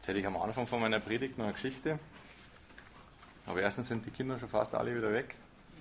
erzähle ich am Anfang von meiner Predigt noch eine Geschichte. Aber erstens sind die Kinder schon fast alle wieder weg.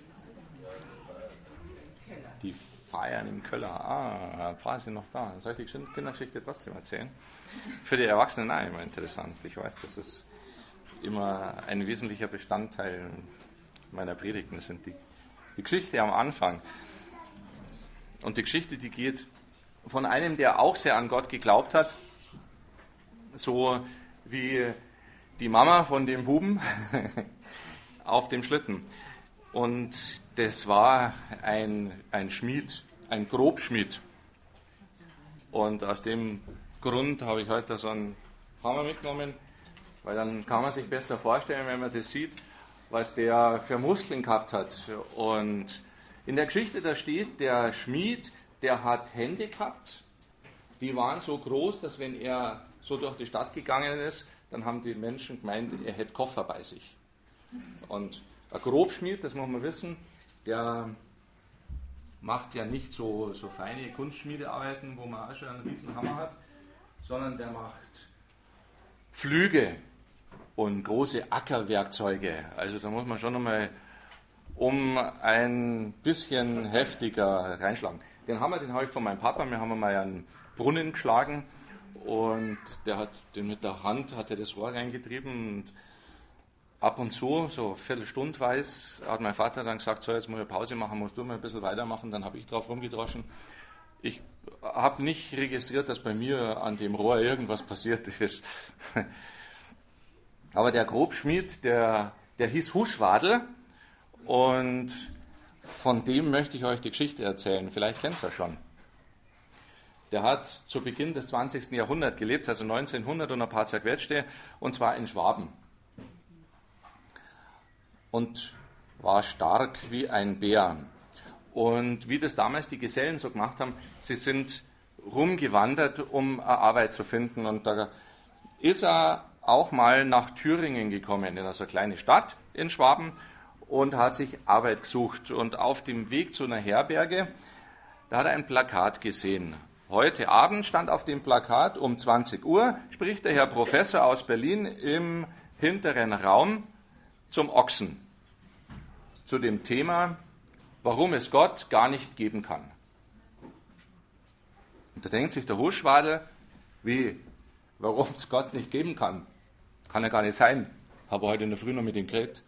Die feiern im Keller. Ein paar sind noch da. Soll ich die Kindergeschichte trotzdem erzählen? Für die Erwachsenen auch immer interessant. Ich weiß, dass es immer ein wesentlicher Bestandteil meiner Predigten sind. Die Geschichte am Anfang. Und die Geschichte, die geht von einem, der auch sehr an Gott geglaubt hat, so wie die Mama von dem Buben auf dem Schlitten. Und das war ein Schmied, ein Grobschmied. Und aus dem Grund habe ich heute so einen Hammer mitgenommen, weil dann kann man sich besser vorstellen, wenn man das sieht, was der für Muskeln gehabt hat. Und in der Geschichte, da steht, der Schmied, der hat Hände gehabt, die waren so groß, dass wenn er so durch die Stadt gegangen ist, dann haben die Menschen gemeint, er hätte Koffer bei sich. Und ein Grobschmied, das muss man wissen, der macht ja nicht so feine Kunstschmiedearbeiten, wo man auch schon einen riesen Hammer hat, sondern der macht Pflüge und große Ackerwerkzeuge. Also da muss man schon einmal um ein bisschen heftiger reinschlagen. Den habe ich von meinem Papa, wir haben mal einen Brunnen geschlagen und der hat den mit der Hand, hat er das Rohr reingetrieben und ab und zu, so eine Viertelstunde weiß, hat mein Vater dann gesagt, so jetzt muss ich Pause machen, musst du mal ein bisschen weitermachen, dann habe ich drauf rumgedroschen. Ich habe nicht registriert, dass bei mir an dem Rohr irgendwas passiert ist. Aber der Grobschmied, der hieß Huschwadel und von dem möchte ich euch die Geschichte erzählen. Vielleicht kennt ihr es ja schon. Der hat zu Beginn des 20. Jahrhunderts gelebt, also 1900 und ein paar zerquetschte, und zwar in Schwaben. Und war stark wie ein Bär. Und wie das damals die Gesellen so gemacht haben, sie sind rumgewandert, um eine Arbeit zu finden. Und da ist er auch mal nach Thüringen gekommen, in so eine kleine Stadt in Schwaben, und hat sich Arbeit gesucht. Und auf dem Weg zu einer Herberge, da hat er ein Plakat gesehen. Heute Abend stand auf dem Plakat, um 20 Uhr spricht der Herr Professor aus Berlin im hinteren Raum zum Ochsen, zu dem Thema, warum es Gott gar nicht geben kann. Und da denkt sich der Huschwadel, warum es Gott nicht geben kann? Kann ja gar nicht sein. Habe heute in der Früh noch mit ihm geredet.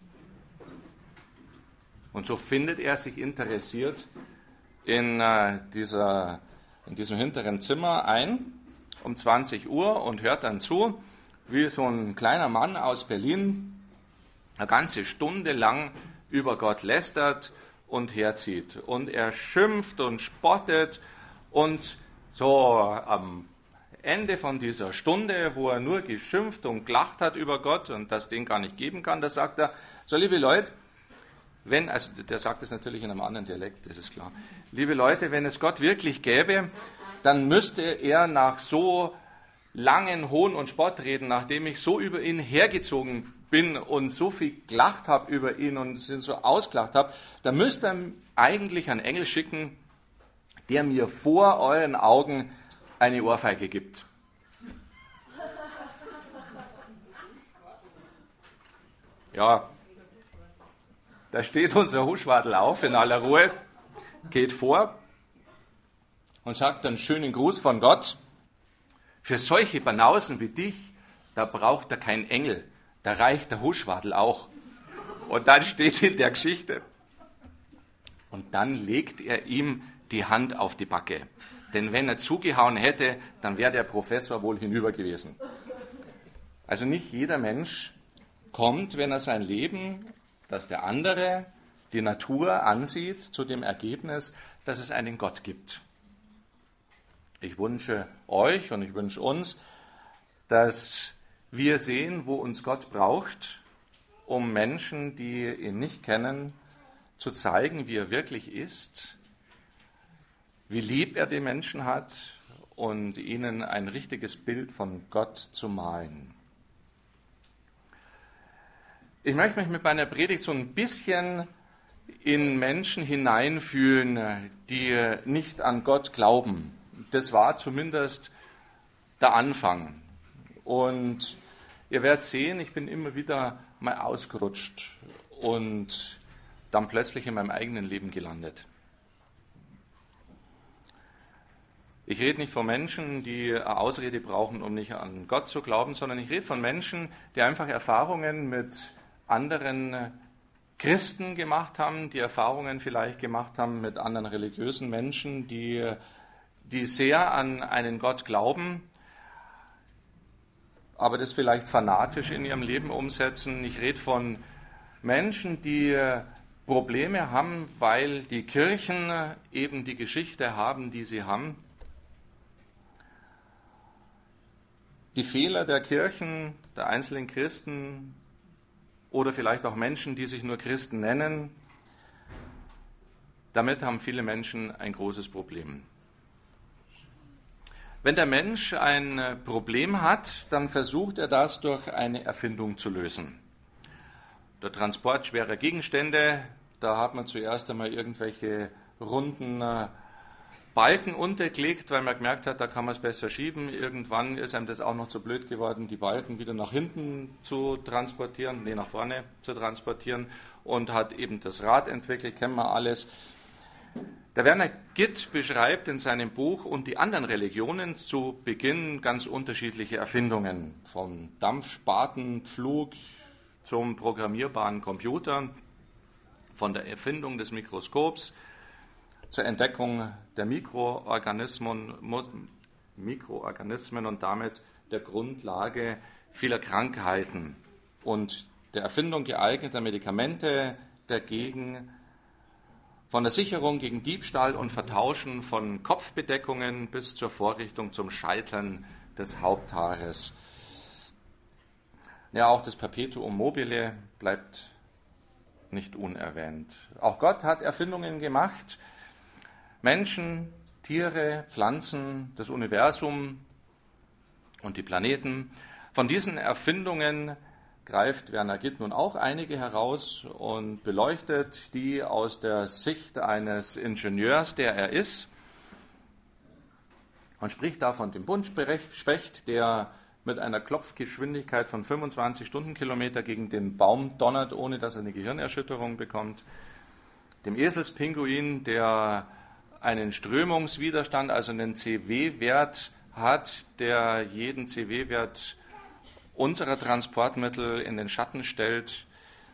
Und so findet er sich interessiert in diesem hinteren Zimmer ein, um 20 Uhr, und hört dann zu, wie so ein kleiner Mann aus Berlin eine ganze Stunde lang über Gott lästert und herzieht. Und er schimpft und spottet, und so am Ende von dieser Stunde, wo er nur geschimpft und gelacht hat über Gott und das den gar nicht geben kann, da sagt er, so liebe Leute, also der sagt es natürlich in einem anderen Dialekt, das ist klar. Liebe Leute, wenn es Gott wirklich gäbe, dann müsste er nach so langen Hohn- und Spottreden, nachdem ich so über ihn hergezogen bin und so viel gelacht habe über ihn und so ausgelacht habe, dann müsste er eigentlich einen Engel schicken, der mir vor euren Augen eine Ohrfeige gibt. Ja, da steht unser Huschwadel auf in aller Ruhe, geht vor und sagt einen schönen Gruß von Gott. Für solche Banausen wie dich, da braucht er kein Engel, da reicht der Huschwadel auch. Und dann steht in der Geschichte, und dann legt er ihm die Hand auf die Backe. Denn wenn er zugehauen hätte, dann wäre der Professor wohl hinüber gewesen. Also nicht jeder Mensch kommt, wenn er sein Leben, das der andere, die Natur ansieht, zu dem Ergebnis, dass es einen Gott gibt. Ich wünsche euch und ich wünsche uns, dass wir sehen, wo uns Gott braucht, um Menschen, die ihn nicht kennen, zu zeigen, wie er wirklich ist, wie lieb er die Menschen hat und ihnen ein richtiges Bild von Gott zu malen. Ich möchte mich mit meiner Predigt so ein bisschen in Menschen hineinfühlen, die nicht an Gott glauben. Das war zumindest der Anfang. Und ihr werdet sehen, ich bin immer wieder mal ausgerutscht und dann plötzlich in meinem eigenen Leben gelandet. Ich rede nicht von Menschen, die eine Ausrede brauchen, um nicht an Gott zu glauben, sondern ich rede von Menschen, die einfach Erfahrungen mit anderen Christen gemacht haben, die Erfahrungen vielleicht gemacht haben mit anderen religiösen Menschen, die sehr an einen Gott glauben, aber das vielleicht fanatisch in ihrem Leben umsetzen. Ich rede von Menschen, die Probleme haben, weil die Kirchen eben die Geschichte haben, die sie haben. Die Fehler der Kirchen, der einzelnen Christen oder vielleicht auch Menschen, die sich nur Christen nennen, damit haben viele Menschen ein großes Problem. Wenn der Mensch ein Problem hat, dann versucht er das durch eine Erfindung zu lösen. Der Transport schwerer Gegenstände, da hat man zuerst einmal irgendwelche runden Balken untergelegt, weil man gemerkt hat, da kann man es besser schieben. Irgendwann ist einem das auch noch zu blöd geworden, die Balken wieder nach hinten zu transportieren, nach vorne zu transportieren und hat eben das Rad entwickelt, kennen wir alles. Der Werner Gitt beschreibt in seinem Buch und die anderen Religionen zu Beginn ganz unterschiedliche Erfindungen, vom Dampfspatenpflug zum programmierbaren Computer, von der Erfindung des Mikroskops zur Entdeckung der Mikroorganismen und damit der Grundlage vieler Krankheiten und der Erfindung geeigneter Medikamente dagegen, von der Sicherung gegen Diebstahl und Vertauschen von Kopfbedeckungen bis zur Vorrichtung zum Scheiteln des Haupthaares. Ja, auch das Perpetuum mobile bleibt nicht unerwähnt. Auch Gott hat Erfindungen gemacht. Menschen, Tiere, Pflanzen, das Universum und die Planeten. Von diesen Erfindungen greift Werner Gitt nun auch einige heraus und beleuchtet die aus der Sicht eines Ingenieurs, der er ist, und spricht da von dem Buntspecht, der mit einer Klopfgeschwindigkeit von 25 Stundenkilometer gegen den Baum donnert, ohne dass er eine Gehirnerschütterung bekommt, dem Eselspinguin, der einen Strömungswiderstand, also einen CW-Wert hat, der jeden CW-Wert unserer Transportmittel in den Schatten stellt,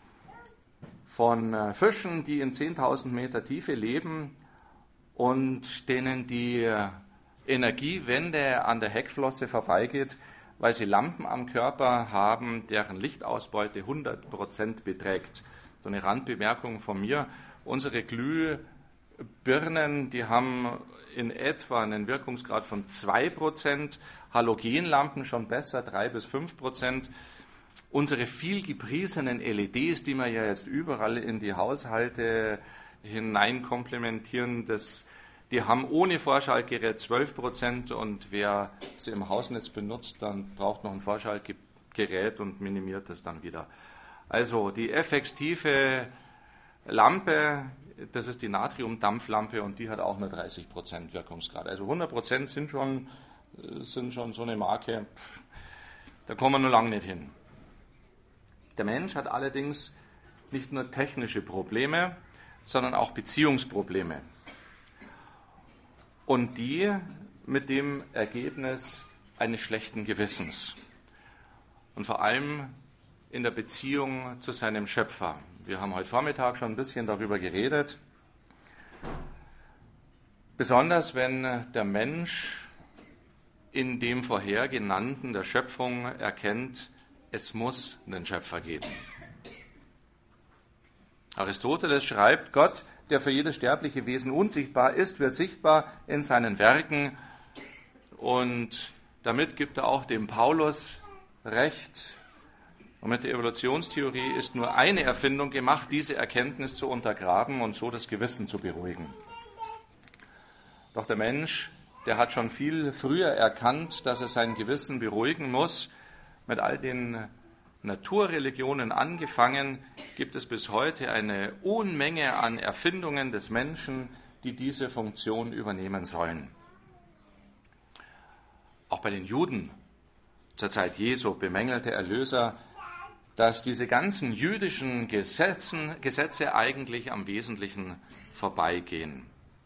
von Fischen, die in 10.000 Meter Tiefe leben und denen die Energiewende an der Heckflosse vorbeigeht, weil sie Lampen am Körper haben, deren Lichtausbeute 100% beträgt. So eine Randbemerkung von mir: Unsere Glühbirnen, die haben in etwa einen Wirkungsgrad von 2%, Halogenlampen schon besser, 3-5%. Unsere viel gepriesenen LEDs, die wir ja jetzt überall in die Haushalte hinein komplementieren, die haben ohne Vorschaltgerät 12% und wer sie im Hausnetz benutzt, dann braucht noch ein Vorschaltgerät und minimiert das dann wieder. Also die effektive Lampe, das ist die Natriumdampflampe und die hat auch nur 30% Wirkungsgrad. Also 100% sind schon so eine Marke, da kommen wir noch lange nicht hin. Der Mensch hat allerdings nicht nur technische Probleme, sondern auch Beziehungsprobleme. Und die mit dem Ergebnis eines schlechten Gewissens. Und vor allem in der Beziehung zu seinem Schöpfer. Wir haben heute Vormittag schon ein bisschen darüber geredet. Besonders wenn der Mensch in dem vorher genannten der Schöpfung erkennt, es muss einen Schöpfer geben. Aristoteles schreibt, Gott, der für jedes sterbliche Wesen unsichtbar ist, wird sichtbar in seinen Werken. Und damit gibt er auch dem Paulus recht. Und mit der Evolutionstheorie ist nur eine Erfindung gemacht, diese Erkenntnis zu untergraben und so das Gewissen zu beruhigen. Doch der Mensch, der hat schon viel früher erkannt, dass er sein Gewissen beruhigen muss. Mit all den Naturreligionen angefangen, gibt es bis heute eine Unmenge an Erfindungen des Menschen, die diese Funktion übernehmen sollen. Auch bei den Juden zur Zeit Jesu bemängelte Erlöser, dass diese ganzen jüdischen Gesetze eigentlich am Wesentlichen vorbeigehen.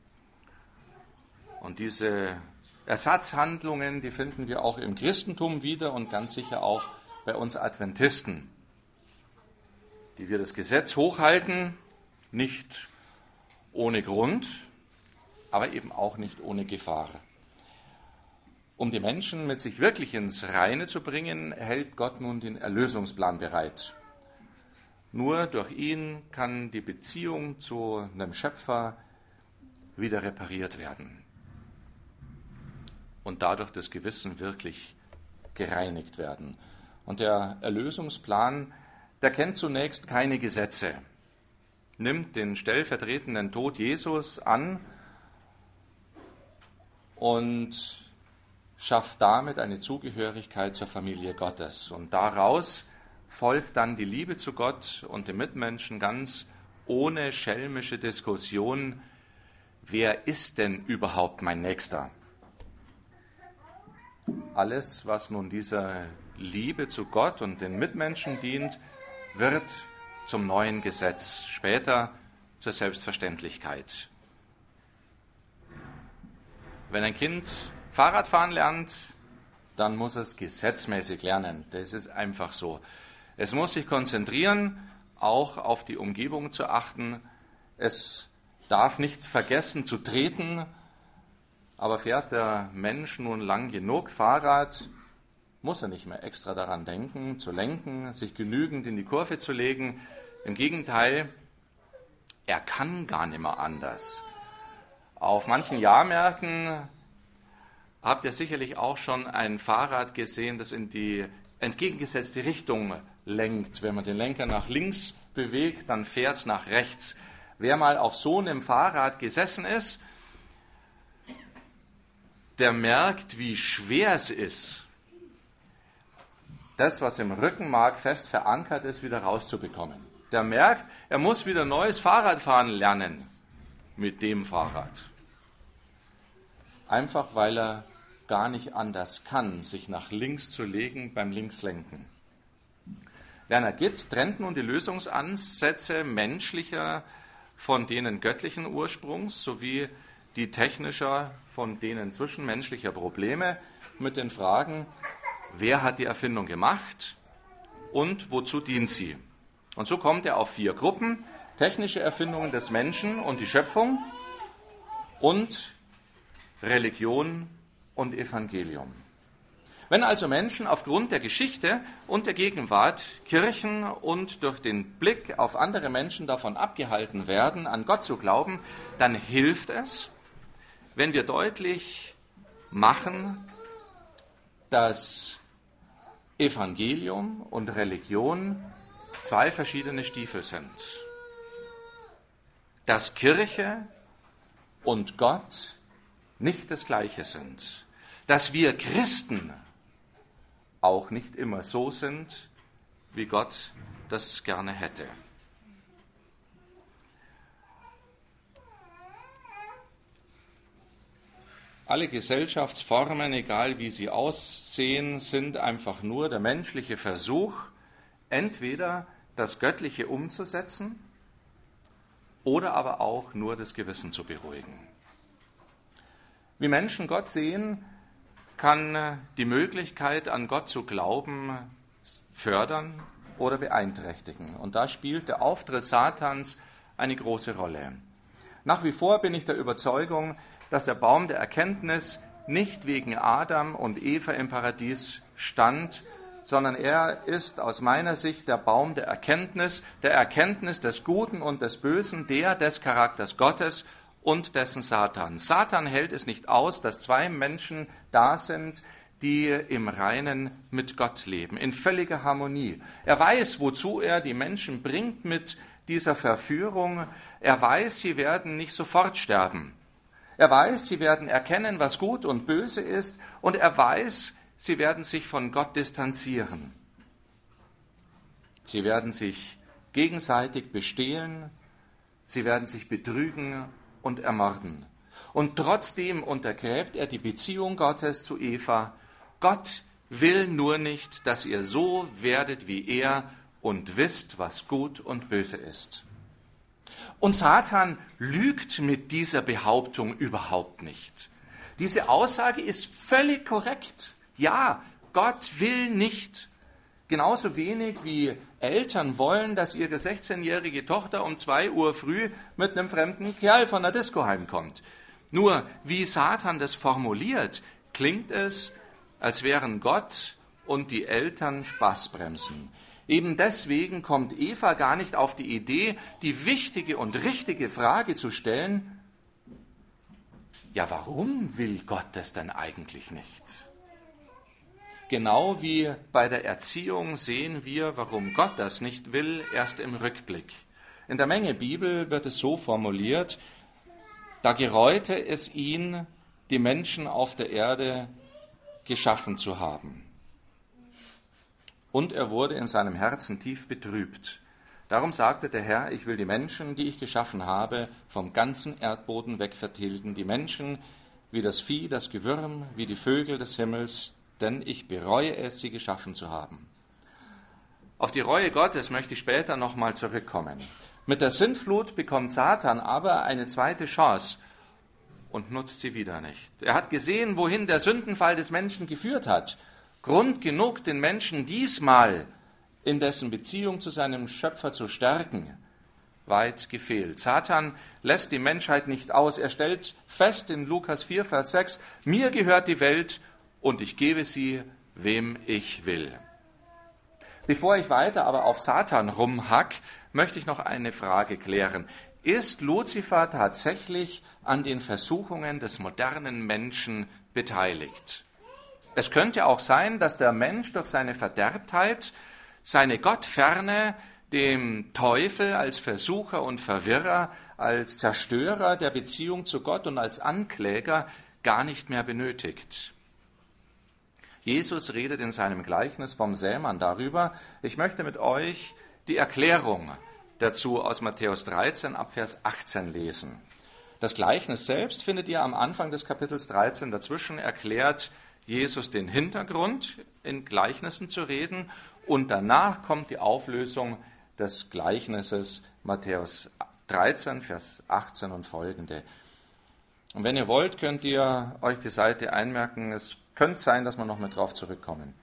Und diese Ersatzhandlungen, die finden wir auch im Christentum wieder und ganz sicher auch bei uns Adventisten, die wir das Gesetz hochhalten, nicht ohne Grund, aber eben auch nicht ohne Gefahr. Um die Menschen mit sich wirklich ins Reine zu bringen, hält Gott nun den Erlösungsplan bereit. Nur durch ihn kann die Beziehung zu einem Schöpfer wieder repariert werden und dadurch das Gewissen wirklich gereinigt werden. Und der Erlösungsplan, der kennt zunächst keine Gesetze, nimmt den stellvertretenden Tod Jesus an und schafft damit eine Zugehörigkeit zur Familie Gottes. Und daraus folgt dann die Liebe zu Gott und den Mitmenschen ganz ohne schelmische Diskussion, wer ist denn überhaupt mein Nächster? Alles, was nun dieser Liebe zu Gott und den Mitmenschen dient, wird zum neuen Gesetz, später zur Selbstverständlichkeit. Wenn ein Kind Fahrradfahren lernt, dann muss es gesetzmäßig lernen. Das ist einfach so. Es muss sich konzentrieren, auch auf die Umgebung zu achten. Es darf nicht vergessen zu treten. Aber fährt der Mensch nun lang genug Fahrrad, muss er nicht mehr extra daran denken, zu lenken, sich genügend in die Kurve zu legen. Im Gegenteil, er kann gar nicht mehr anders. Auf manchen Jahrmärkten habt ihr sicherlich auch schon ein Fahrrad gesehen, das in die entgegengesetzte Richtung lenkt. Wenn man den Lenker nach links bewegt, dann fährt es nach rechts. Wer mal auf so einem Fahrrad gesessen ist, der merkt, wie schwer es ist, das, was im Rückenmark fest verankert ist, wieder rauszubekommen. Der merkt, er muss wieder neues Fahrradfahren lernen mit dem Fahrrad. Einfach weil er gar nicht anders kann, sich nach links zu legen beim Linkslenken. Werner Gitt trennt nun die Lösungsansätze menschlicher von denen göttlichen Ursprungs sowie die technischer von denen zwischenmenschlicher Probleme mit den Fragen, wer hat die Erfindung gemacht und wozu dient sie? Und so kommt er auf 4 Gruppen: technische Erfindungen des Menschen und die Schöpfung und Religion und Evangelium. Wenn also Menschen aufgrund der Geschichte und der Gegenwart, Kirchen und durch den Blick auf andere Menschen davon abgehalten werden, an Gott zu glauben, dann hilft es, wenn wir deutlich machen, dass Evangelium und Religion 2 verschiedene Stiefel sind. Dass Kirche und Gott nicht das Gleiche sind. Dass wir Christen auch nicht immer so sind, wie Gott das gerne hätte. Alle Gesellschaftsformen, egal wie sie aussehen, sind einfach nur der menschliche Versuch, entweder das Göttliche umzusetzen oder aber auch nur das Gewissen zu beruhigen. Wie Menschen Gott sehen, kann die Möglichkeit, an Gott zu glauben, fördern oder beeinträchtigen. Und da spielt der Auftritt Satans eine große Rolle. Nach wie vor bin ich der Überzeugung, dass der Baum der Erkenntnis nicht wegen Adam und Eva im Paradies stand, sondern er ist aus meiner Sicht der Baum der Erkenntnis des Guten und des Bösen, der des Charakters Gottes und dessen Satan. Satan hält es nicht aus, dass 2 Menschen da sind, die im Reinen mit Gott leben, in völliger Harmonie. Er weiß, wozu er die Menschen bringt mit dieser Verführung. Er weiß, sie werden nicht sofort sterben. Er weiß, sie werden erkennen, was gut und böse ist, und er weiß, sie werden sich von Gott distanzieren. Sie werden sich gegenseitig bestehlen, sie werden sich betrügen und ermorden. Und trotzdem untergräbt er die Beziehung Gottes zu Eva. Gott will nur nicht, dass ihr so werdet wie er und wisst, was gut und böse ist. Und Satan lügt mit dieser Behauptung überhaupt nicht. Diese Aussage ist völlig korrekt. Ja, Gott will nicht, genauso wenig wie Eltern wollen, dass ihre 16-jährige Tochter um 2 Uhr früh mit einem fremden Kerl von der Disco heimkommt. Nur, wie Satan das formuliert, klingt es, als wären Gott und die Eltern Spaßbremsen. Eben deswegen kommt Eva gar nicht auf die Idee, die wichtige und richtige Frage zu stellen, ja, warum will Gott das denn eigentlich nicht? Genau wie bei der Erziehung sehen wir, warum Gott das nicht will, erst im Rückblick. In der Menge Bibel wird es so formuliert, da gereute es ihn, die Menschen auf der Erde geschaffen zu haben. Und er wurde in seinem Herzen tief betrübt. Darum sagte der Herr, ich will die Menschen, die ich geschaffen habe, vom ganzen Erdboden weg vertilgen, die Menschen wie das Vieh, das Gewürm, wie die Vögel des Himmels, denn ich bereue es, sie geschaffen zu haben. Auf die Reue Gottes möchte ich später nochmal zurückkommen. Mit der Sintflut bekommt Satan aber eine zweite Chance und nutzt sie wieder nicht. Er hat gesehen, wohin der Sündenfall des Menschen geführt hat. Grund genug, den Menschen diesmal in dessen Beziehung zu seinem Schöpfer zu stärken. Weit gefehlt. Satan lässt die Menschheit nicht aus. Er stellt fest in Lukas 4, Vers 6, mir gehört die Welt und ich gebe sie, wem ich will. Bevor ich weiter aber auf Satan rumhack, möchte ich noch eine Frage klären. Ist Luzifer tatsächlich an den Versuchungen des modernen Menschen beteiligt? Es könnte auch sein, dass der Mensch durch seine Verderbtheit, seine Gottferne dem Teufel als Versucher und Verwirrer, als Zerstörer der Beziehung zu Gott und als Ankläger gar nicht mehr benötigt. Jesus redet in seinem Gleichnis vom Sämann darüber. Ich möchte mit euch die Erklärung dazu aus Matthäus 13 ab Vers 18 lesen. Das Gleichnis selbst findet ihr am Anfang des Kapitels 13. Dazwischen erklärt Jesus den Hintergrund, in Gleichnissen zu reden, und danach kommt die Auflösung des Gleichnisses Matthäus 13, Vers 18 und folgende. Und wenn ihr wollt, könnt ihr euch die Seite einmerken. Es könnte sein, dass wir noch mit drauf zurückkommen.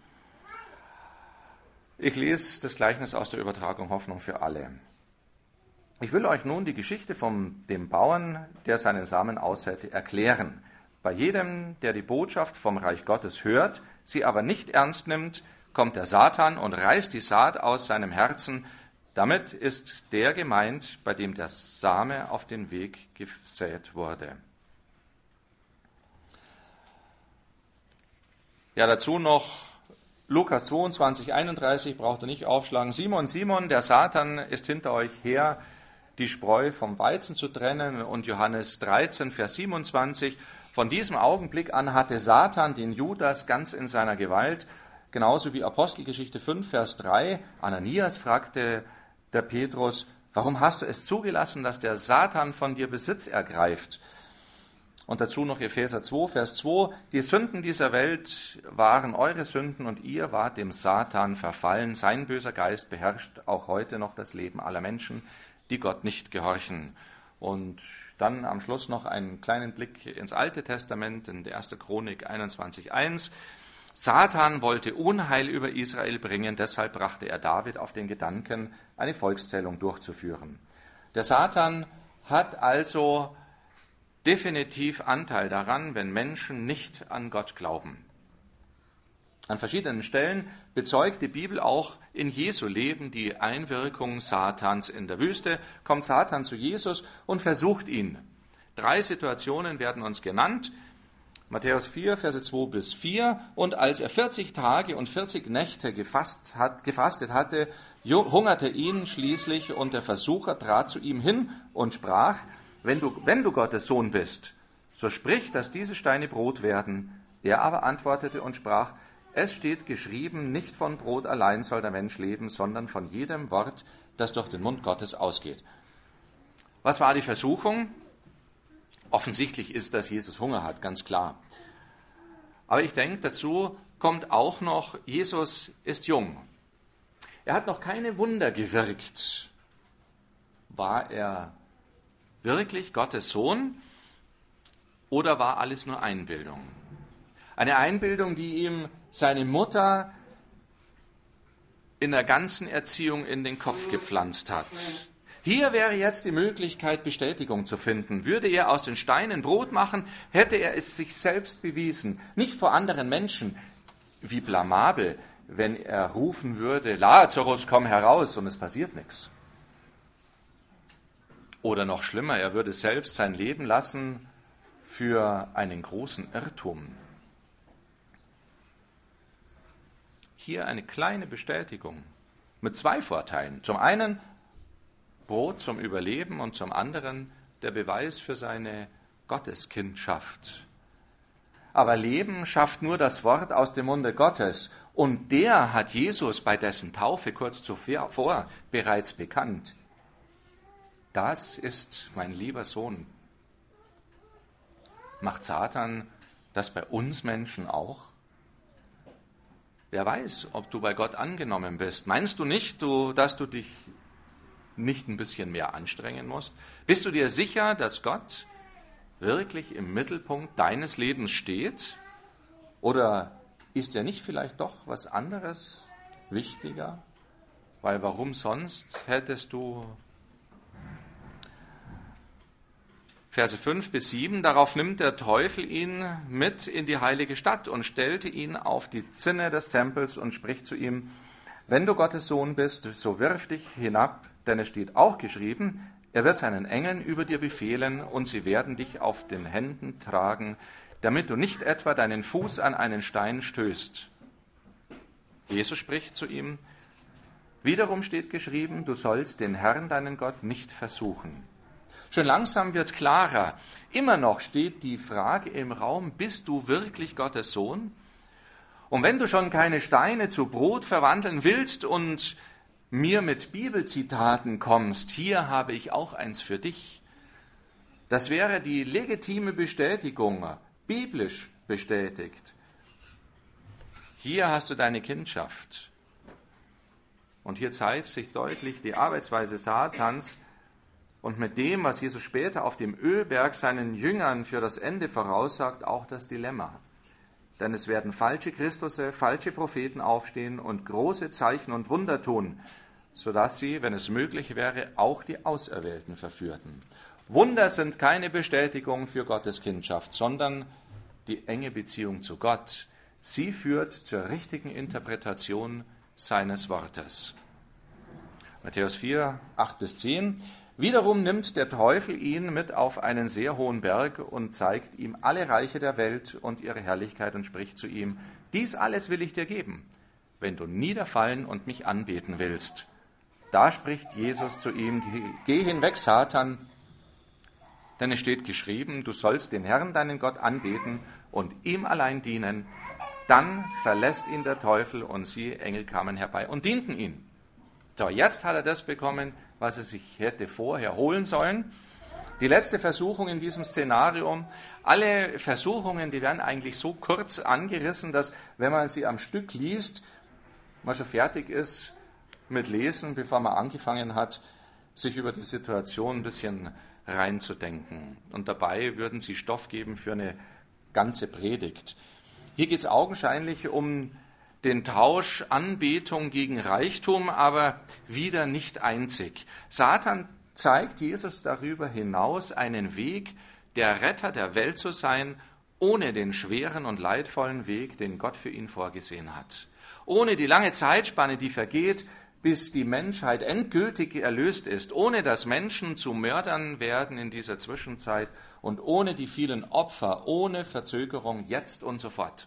Ich lese das Gleichnis aus der Übertragung Hoffnung für alle. Ich will euch nun die Geschichte von dem Bauern, der seinen Samen aussäte, erklären. Bei jedem, der die Botschaft vom Reich Gottes hört, sie aber nicht ernst nimmt, kommt der Satan und reißt die Saat aus seinem Herzen. Damit ist der gemeint, bei dem der Same auf den Weg gesät wurde. Ja, dazu noch Lukas 22, 31, braucht ihr nicht aufschlagen. Simon, Simon, der Satan ist hinter euch her, die Spreu vom Weizen zu trennen. Und Johannes 13, Vers 27, von diesem Augenblick an hatte Satan den Judas ganz in seiner Gewalt, genauso wie Apostelgeschichte 5, Vers 3. Ananias fragte der Petrus, warum hast du es zugelassen, dass der Satan von dir Besitz ergreift? Und dazu noch Epheser 2, Vers 2. Die Sünden dieser Welt waren eure Sünden und ihr wart dem Satan verfallen. Sein böser Geist beherrscht auch heute noch das Leben aller Menschen, die Gott nicht gehorchen. Und dann am Schluss noch einen kleinen Blick ins Alte Testament, in der 1. Chronik 21,1. Satan wollte Unheil über Israel bringen, deshalb brachte er David auf den Gedanken, eine Volkszählung durchzuführen. Der Satan hat also definitiv Anteil daran, wenn Menschen nicht an Gott glauben. An verschiedenen Stellen bezeugt die Bibel auch in Jesu Leben die Einwirkung Satans. In der Wüste kommt Satan zu Jesus und versucht ihn. 3 Situationen werden uns genannt. Matthäus 4, Verse 2 bis 4. Und als er 40 Tage und 40 Nächte gefastet hatte, hungerte ihn schließlich, und der Versucher trat zu ihm hin und sprach, wenn du Gottes Sohn bist, so sprich, dass diese Steine Brot werden. Er aber antwortete und sprach, es steht geschrieben, nicht von Brot allein soll der Mensch leben, sondern von jedem Wort, das durch den Mund Gottes ausgeht. Was war die Versuchung? Offensichtlich ist, dass Jesus Hunger hat, ganz klar. Aber ich denke dazu, kommt auch noch, Jesus ist jung. Er hat noch keine Wunder gewirkt. War er wirklich Gottes Sohn oder war alles nur Einbildung? Eine Einbildung, die ihm seine Mutter in der ganzen Erziehung in den Kopf gepflanzt hat. Hier wäre jetzt die Möglichkeit, Bestätigung zu finden. Würde er aus den Steinen Brot machen, hätte er es sich selbst bewiesen. Nicht vor anderen Menschen, wie blamabel, wenn er rufen würde, Lazarus, komm heraus, und es passiert nichts. Oder noch schlimmer, er würde selbst sein Leben lassen für einen großen Irrtum. Hier eine kleine Bestätigung mit zwei Vorteilen. Zum einen Brot zum Überleben und zum anderen der Beweis für seine Gotteskindschaft. Aber Leben schafft nur das Wort aus dem Munde Gottes. Und der hat Jesus bei dessen Taufe kurz zuvor bereits bekannt. Das ist mein lieber Sohn. Macht Satan das bei uns Menschen auch? Wer weiß, ob du bei Gott angenommen bist. Meinst du nicht, dass du dich nicht ein bisschen mehr anstrengen musst? Bist du dir sicher, dass Gott wirklich im Mittelpunkt deines Lebens steht? Oder ist er nicht vielleicht doch was anderes wichtiger? Weil warum sonst hättest du... Verse 5 bis 7, darauf nimmt der Teufel ihn mit in die heilige Stadt und stellte ihn auf die Zinne des Tempels und spricht zu ihm, wenn du Gottes Sohn bist, so wirf dich hinab, denn es steht auch geschrieben, er wird seinen Engeln über dir befehlen und sie werden dich auf den Händen tragen, damit du nicht etwa deinen Fuß an einen Stein stößt. Jesus spricht zu ihm, wiederum steht geschrieben, du sollst den Herrn, deinen Gott, nicht versuchen. Schon langsam wird klarer, immer noch steht die Frage im Raum, bist du wirklich Gottes Sohn? Und wenn du schon keine Steine zu Brot verwandeln willst und mir mit Bibelzitaten kommst, hier habe ich auch eins für dich. Das wäre die legitime Bestätigung, biblisch bestätigt. Hier hast du deine Kindschaft. Und hier zeigt sich deutlich die Arbeitsweise Satans, und mit dem, was Jesus später auf dem Ölberg seinen Jüngern für das Ende voraussagt, auch das Dilemma. Denn es werden falsche Christusse, falsche Propheten aufstehen und große Zeichen und Wunder tun, sodass sie, wenn es möglich wäre, auch die Auserwählten verführten. Wunder sind keine Bestätigung für Gottes Kindschaft, sondern die enge Beziehung zu Gott. Sie führt zur richtigen Interpretation seines Wortes. Matthäus 4, 8 bis 10. Wiederum nimmt der Teufel ihn mit auf einen sehr hohen Berg und zeigt ihm alle Reiche der Welt und ihre Herrlichkeit und spricht zu ihm, dies alles will ich dir geben, wenn du niederfallen und mich anbeten willst. Da spricht Jesus zu ihm, geh hinweg, Satan, denn es steht geschrieben, du sollst den Herrn, deinen Gott, anbeten und ihm allein dienen. Dann verlässt ihn der Teufel und siehe, Engel kamen herbei und dienten ihm. So, jetzt hat er das bekommen, was er sich hätte vorher holen sollen. Die letzte Versuchung in diesem Szenarium, alle Versuchungen, die werden eigentlich so kurz angerissen, dass, wenn man sie am Stück liest, man schon fertig ist mit Lesen, bevor man angefangen hat, sich über die Situation ein bisschen reinzudenken. Und dabei würden sie Stoff geben für eine ganze Predigt. Hier geht es augenscheinlich um den Tausch Anbetung gegen Reichtum, aber wieder nicht einzig. Satan zeigt Jesus darüber hinaus einen Weg, der Retter der Welt zu sein, ohne den schweren und leidvollen Weg, den Gott für ihn vorgesehen hat. Ohne die lange Zeitspanne, die vergeht, bis die Menschheit endgültig erlöst ist, ohne dass Menschen zu Mördern werden in dieser Zwischenzeit und ohne die vielen Opfer, ohne Verzögerung, jetzt und sofort.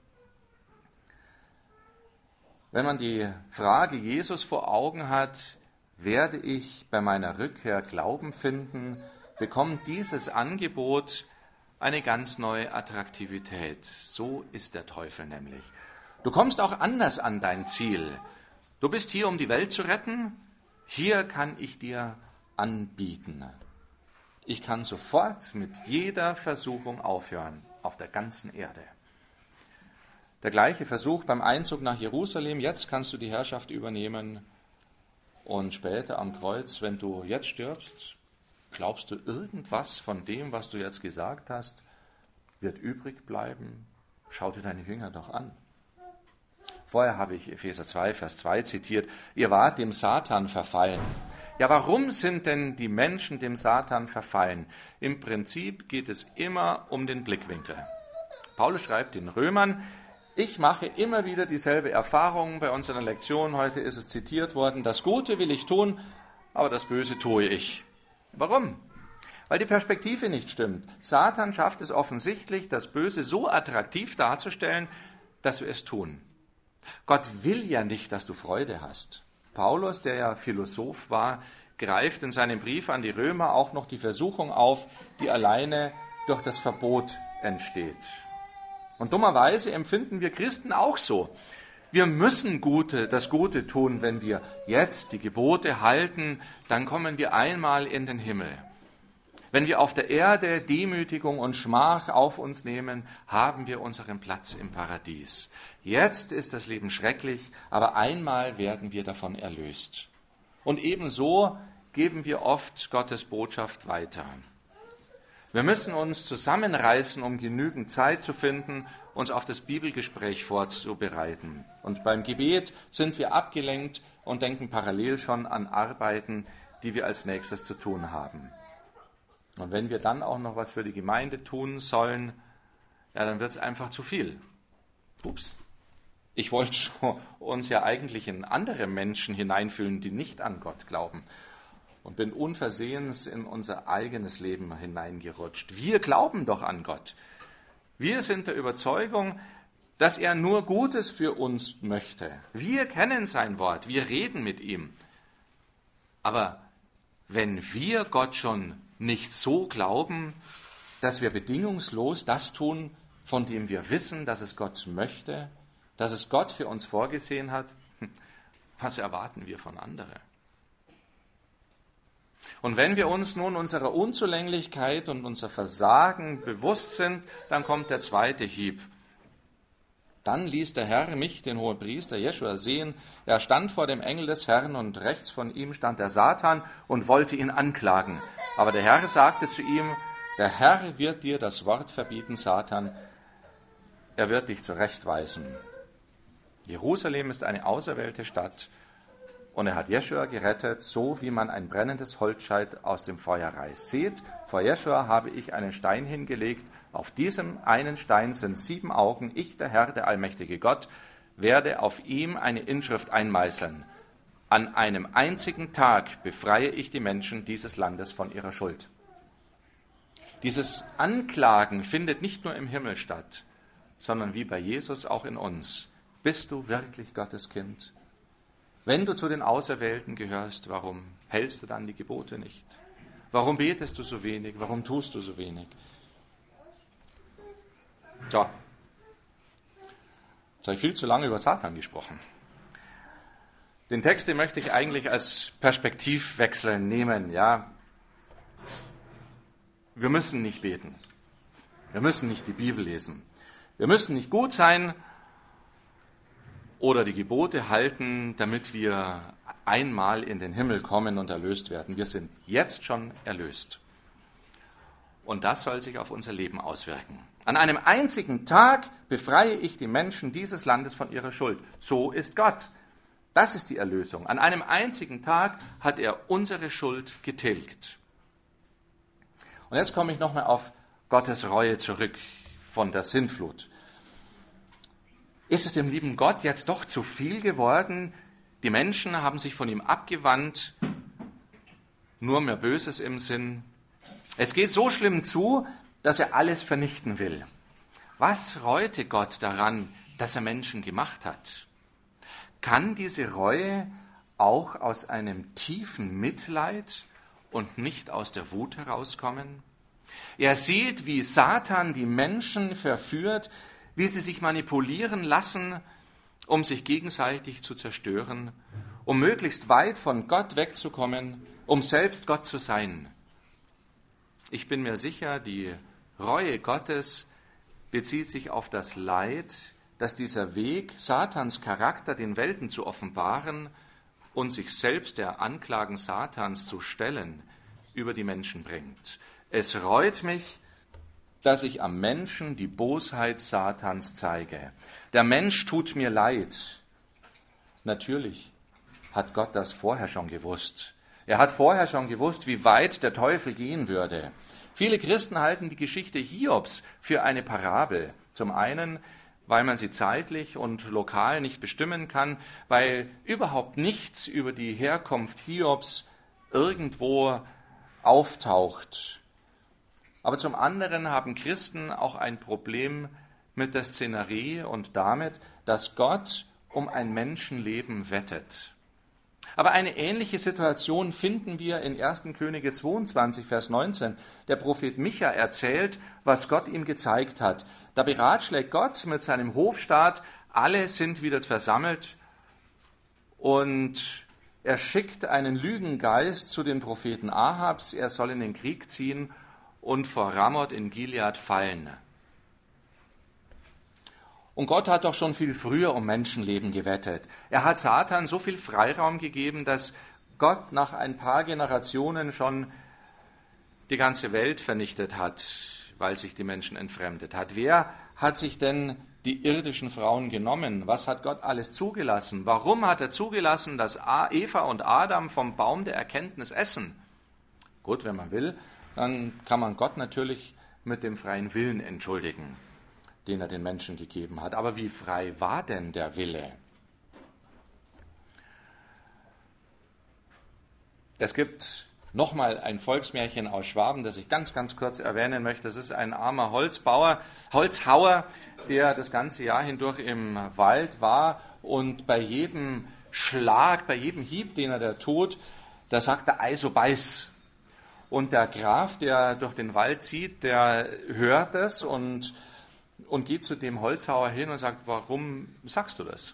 Wenn man die Frage Jesus vor Augen hat, werde ich bei meiner Rückkehr Glauben finden, bekommt dieses Angebot eine ganz neue Attraktivität. So ist der Teufel nämlich. Du kommst auch anders an dein Ziel. Du bist hier, um die Welt zu retten. Hier kann ich dir anbieten. Ich kann sofort mit jeder Versuchung aufhören, auf der ganzen Erde. Der gleiche Versuch beim Einzug nach Jerusalem. Jetzt kannst du die Herrschaft übernehmen. Und später am Kreuz, wenn du jetzt stirbst, glaubst du, irgendwas von dem, was du jetzt gesagt hast, wird übrig bleiben? Schau dir deine Jünger doch an. Vorher habe ich Epheser 2, Vers 2 zitiert. Ihr wart dem Satan verfallen. Ja, warum sind denn die Menschen dem Satan verfallen? Im Prinzip geht es immer um den Blickwinkel. Paulus schreibt den Römern, ich mache immer wieder dieselbe Erfahrung. Bei unserer Lektion heute ist es zitiert worden, das Gute will ich tun, aber das Böse tue ich. Warum? Weil die Perspektive nicht stimmt. Satan schafft es offensichtlich, das Böse so attraktiv darzustellen, dass wir es tun. Gott will ja nicht, dass du Freude hast. Paulus, der ja Philosoph war, greift in seinem Brief an die Römer auch noch die Versuchung auf, die alleine durch das Verbot entsteht. Und dummerweise empfinden wir Christen auch so. Wir müssen das Gute tun, wenn wir jetzt die Gebote halten, dann kommen wir einmal in den Himmel. Wenn wir auf der Erde Demütigung und Schmach auf uns nehmen, haben wir unseren Platz im Paradies. Jetzt ist das Leben schrecklich, aber einmal werden wir davon erlöst. Und ebenso geben wir oft Gottes Botschaft weiter. Wir müssen uns zusammenreißen, um genügend Zeit zu finden, uns auf das Bibelgespräch vorzubereiten. Und beim Gebet sind wir abgelenkt und denken parallel schon an Arbeiten, die wir als nächstes zu tun haben. Und wenn wir dann auch noch was für die Gemeinde tun sollen, ja, dann wird es einfach zu viel. Ups, ich wollte uns ja eigentlich in andere Menschen hineinfühlen, die nicht an Gott glauben. Und bin unversehens in unser eigenes Leben hineingerutscht. Wir glauben doch an Gott. Wir sind der Überzeugung, dass er nur Gutes für uns möchte. Wir kennen sein Wort, wir reden mit ihm. Aber wenn wir Gott schon nicht so glauben, dass wir bedingungslos das tun, von dem wir wissen, dass es Gott möchte, dass es Gott für uns vorgesehen hat, was erwarten wir von anderen? Und wenn wir uns nun unserer Unzulänglichkeit und unser Versagen bewusst sind, dann kommt der zweite Hieb. Dann ließ der Herr mich, den Hohepriester Jeschua, sehen. Er stand vor dem Engel des Herrn und rechts von ihm stand der Satan und wollte ihn anklagen. Aber der Herr sagte zu ihm, der Herr wird dir das Wort verbieten, Satan. Er wird dich zurechtweisen. Jerusalem ist eine auserwählte Stadt und er hat Jeschua gerettet, so wie man ein brennendes Holzscheit aus dem Feuer reißt. Seht, vor Jeschua habe ich einen Stein hingelegt. Auf diesem einen Stein sind 7 Augen. Ich, der Herr, der allmächtige Gott, werde auf ihm eine Inschrift einmeißeln. An einem einzigen Tag befreie ich die Menschen dieses Landes von ihrer Schuld. Dieses Anklagen findet nicht nur im Himmel statt, sondern wie bei Jesus auch in uns. Bist du wirklich Gottes Kind? Wenn du zu den Auserwählten gehörst, warum hältst du dann die Gebote nicht? Warum betest du so wenig? Warum tust du so wenig? So, jetzt habe ich viel zu lange über Satan gesprochen. Den Text, den möchte ich eigentlich als Perspektivwechsel nehmen. Ja, wir müssen nicht beten. Wir müssen nicht die Bibel lesen. Wir müssen nicht gut sein oder die Gebote halten, damit wir einmal in den Himmel kommen und erlöst werden. Wir sind jetzt schon erlöst. Und das soll sich auf unser Leben auswirken. An einem einzigen Tag befreie ich die Menschen dieses Landes von ihrer Schuld. So ist Gott. Das ist die Erlösung. An einem einzigen Tag hat er unsere Schuld getilgt. Und jetzt komme ich nochmal auf Gottes Reue zurück von der Sintflut. Ist es dem lieben Gott jetzt doch zu viel geworden? Die Menschen haben sich von ihm abgewandt, nur mehr Böses im Sinn. Es geht so schlimm zu, dass er alles vernichten will. Was reute Gott daran, dass er Menschen gemacht hat? Kann diese Reue auch aus einem tiefen Mitleid und nicht aus der Wut herauskommen? Er sieht, wie Satan die Menschen verführt, wie sie sich manipulieren lassen, um sich gegenseitig zu zerstören, um möglichst weit von Gott wegzukommen, um selbst Gott zu sein. Ich bin mir sicher, die Reue Gottes bezieht sich auf das Leid, dass dieser Weg, Satans Charakter den Welten zu offenbaren und sich selbst der Anklagen Satans zu stellen, über die Menschen bringt. Es reut mich, dass ich am Menschen die Bosheit Satans zeige. Der Mensch tut mir leid. Natürlich hat Gott das vorher schon gewusst. Er hat vorher schon gewusst, wie weit der Teufel gehen würde. Viele Christen halten die Geschichte Hiobs für eine Parabel. Zum einen, weil man sie zeitlich und lokal nicht bestimmen kann, weil überhaupt nichts über die Herkunft Hiobs irgendwo auftaucht. Aber zum anderen haben Christen auch ein Problem mit der Szenerie und damit, dass Gott um ein Menschenleben wettet. Aber eine ähnliche Situation finden wir in 1. Könige 22, Vers 19. Der Prophet Micha erzählt, was Gott ihm gezeigt hat. Da beratschlägt Gott mit seinem Hofstaat, alle sind wieder versammelt und er schickt einen Lügengeist zu den Propheten Ahabs, er soll in den Krieg ziehen und vor Ramoth in Gilead fallen. Und Gott hat doch schon viel früher um Menschenleben gewettet. Er hat Satan so viel Freiraum gegeben, dass Gott nach ein paar Generationen schon die ganze Welt vernichtet hat, weil sich die Menschen entfremdet hat. Wer hat sich denn die irdischen Frauen genommen? Was hat Gott alles zugelassen? Warum hat er zugelassen, dass Eva und Adam vom Baum der Erkenntnis essen? Gut, wenn man will, dann kann man Gott natürlich mit dem freien Willen entschuldigen, den er den Menschen gegeben hat. Aber wie frei war denn der Wille? Es gibt nochmal ein Volksmärchen aus Schwaben, das ich ganz, ganz kurz erwähnen möchte. Das ist ein armer Holzhauer, der das ganze Jahr hindurch im Wald war und bei jedem Schlag, bei jedem Hieb, den er da tut, da sagt er "Ei, so beiß". Und der Graf, der durch den Wald zieht, der hört es und geht zu dem Holzhauer hin und sagt, warum sagst du das?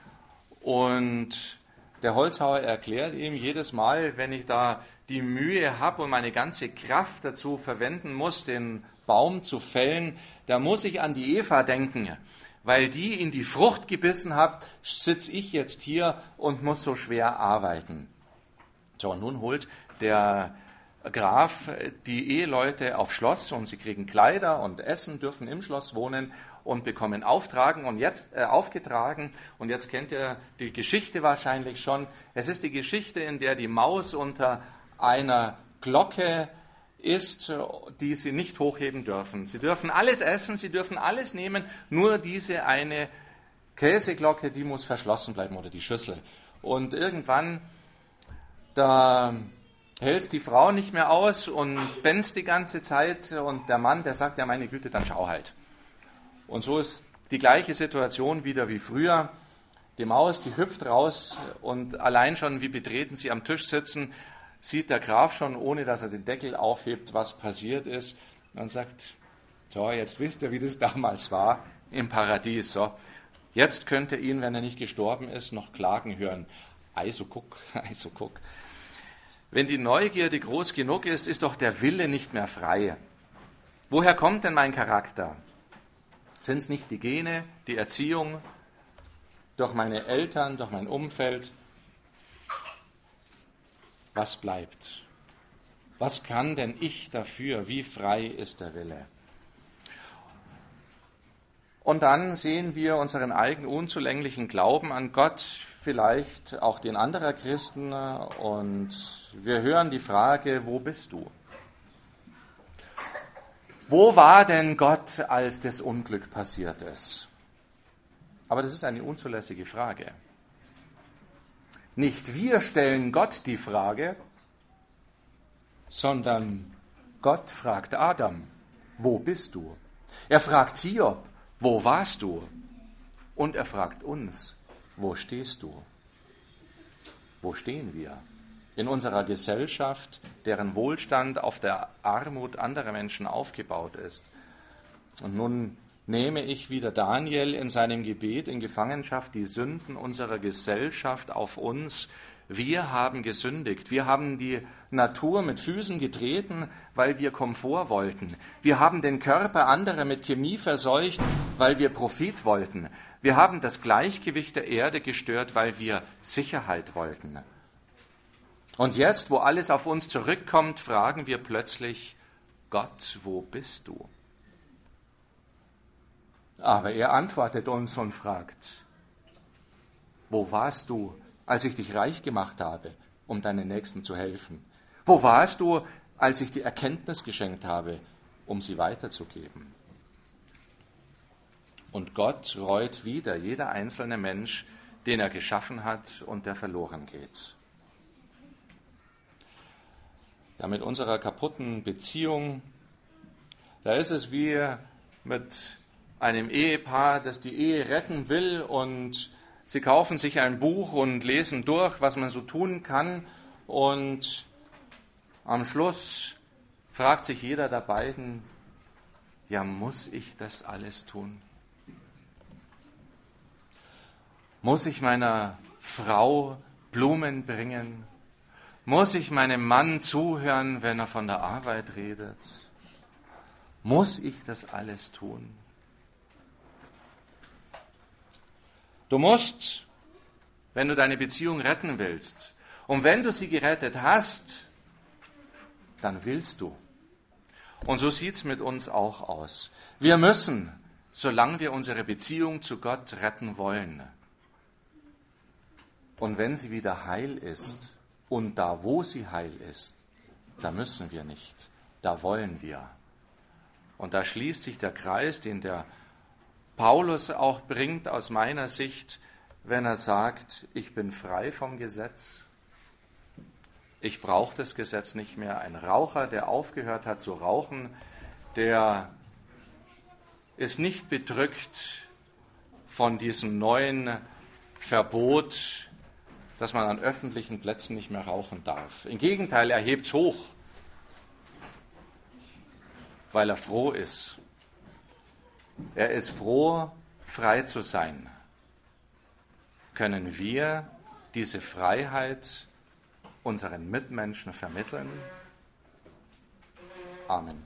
Und der Holzhauer erklärt ihm, jedes Mal, wenn ich da die Mühe habe und meine ganze Kraft dazu verwenden muss, den Baum zu fällen, da muss ich an die Eva denken. Weil die in die Frucht gebissen hat, sitze ich jetzt hier und muss so schwer arbeiten. So, und nun holt der Graf die Eheleute aufs Schloss und sie kriegen Kleider und Essen, dürfen im Schloss wohnen und bekommen aufgetragen. Und jetzt kennt ihr die Geschichte wahrscheinlich schon. Es ist die Geschichte, in der die Maus unter einer Glocke ist, die sie nicht hochheben dürfen. Sie dürfen alles essen, sie dürfen alles nehmen, nur diese eine Käseglocke, die muss verschlossen bleiben, oder die Schüssel. Und irgendwann, da hältst die Frau nicht mehr aus und benzt die ganze Zeit und der Mann, der sagt, ja meine Güte, dann schau halt. Und so ist die gleiche Situation wieder wie früher. Die Maus, die hüpft raus und allein schon, wie betreten sie am Tisch sitzen, sieht der Graf schon, ohne dass er den Deckel aufhebt, was passiert ist und sagt, so, jetzt wisst ihr, wie das damals war im Paradies. So, jetzt könnt ihr ihn, wenn er nicht gestorben ist, noch klagen hören. Ei, so guck, ei, so guck. Wenn die Neugierde groß genug ist, ist doch der Wille nicht mehr frei. Woher kommt denn mein Charakter? Sind es nicht die Gene, die Erziehung, durch meine Eltern, durch mein Umfeld? Was bleibt? Was kann denn ich dafür? Wie frei ist der Wille? Und dann sehen wir unseren eigenen unzulänglichen Glauben an Gott, vielleicht auch den anderer Christen, und wir hören die Frage, wo bist du? Wo war denn Gott, als das Unglück passiert ist? Aber das ist eine unzulässige Frage. Nicht wir stellen Gott die Frage, sondern Gott fragt Adam, wo bist du? Er fragt Hiob, wo warst du? Und er fragt uns, wo stehst du? Wo stehen wir? In unserer Gesellschaft, deren Wohlstand auf der Armut anderer Menschen aufgebaut ist. Und nun nehme ich wieder Daniel in seinem Gebet in Gefangenschaft die Sünden unserer Gesellschaft auf uns. Wir haben gesündigt. Wir haben die Natur mit Füßen getreten, weil wir Komfort wollten. Wir haben den Körper anderer mit Chemie verseucht, weil wir Profit wollten. Wir haben das Gleichgewicht der Erde gestört, weil wir Sicherheit wollten. Und jetzt, wo alles auf uns zurückkommt, fragen wir plötzlich, Gott, wo bist du? Aber er antwortet uns und fragt, wo warst du, als ich dich reich gemacht habe, um deinen Nächsten zu helfen? Wo warst du, als ich dir Erkenntnis geschenkt habe, um sie weiterzugeben? Und Gott reut wieder jeder einzelne Mensch, den er geschaffen hat und der verloren geht. Ja, mit unserer kaputten Beziehung, da ist es wie mit einem Ehepaar, das die Ehe retten will, und sie kaufen sich ein Buch und lesen durch, was man so tun kann, und am Schluss fragt sich jeder der beiden, ja, muss ich das alles tun? Muss ich meiner Frau Blumen bringen? Muss ich meinem Mann zuhören, wenn er von der Arbeit redet? Muss ich das alles tun? Du musst, wenn du deine Beziehung retten willst, und wenn du sie gerettet hast, dann willst du. Und so sieht es mit uns auch aus. Wir müssen, solange wir unsere Beziehung zu Gott retten wollen, und wenn sie wieder heil ist, und da, wo sie heil ist, da müssen wir nicht, da wollen wir. Und da schließt sich der Kreis, den der Paulus auch bringt aus meiner Sicht, wenn er sagt, ich bin frei vom Gesetz, ich brauche das Gesetz nicht mehr. Ein Raucher, der aufgehört hat zu rauchen, der ist nicht bedrückt von diesem neuen Verbot, dass man an öffentlichen Plätzen nicht mehr rauchen darf. Im Gegenteil, er hebt es hoch, weil er froh ist. Er ist froh, frei zu sein. Können wir diese Freiheit unseren Mitmenschen vermitteln? Amen.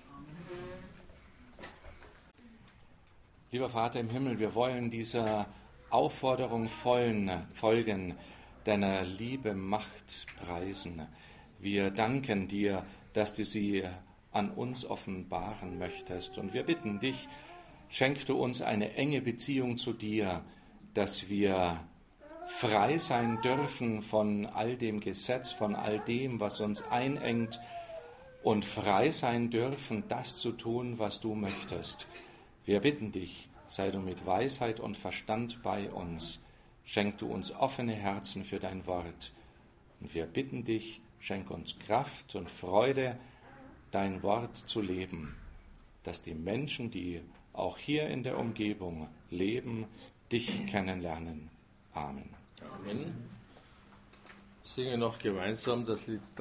Lieber Vater im Himmel, wir wollen dieser Aufforderung folgen, deiner Liebe Macht preisen. Wir danken dir, dass du sie an uns offenbaren möchtest. Und wir bitten dich, schenk du uns eine enge Beziehung zu dir, dass wir frei sein dürfen von all dem Gesetz, von all dem, was uns einengt, und frei sein dürfen, das zu tun, was du möchtest. Wir bitten dich, sei du mit Weisheit und Verstand bei uns. Schenk du uns offene Herzen für dein Wort. Und wir bitten dich, schenk uns Kraft und Freude, dein Wort zu leben, dass die Menschen, die auch hier in der Umgebung leben, dich kennenlernen. Amen. Amen. Wir singen noch gemeinsam das Lied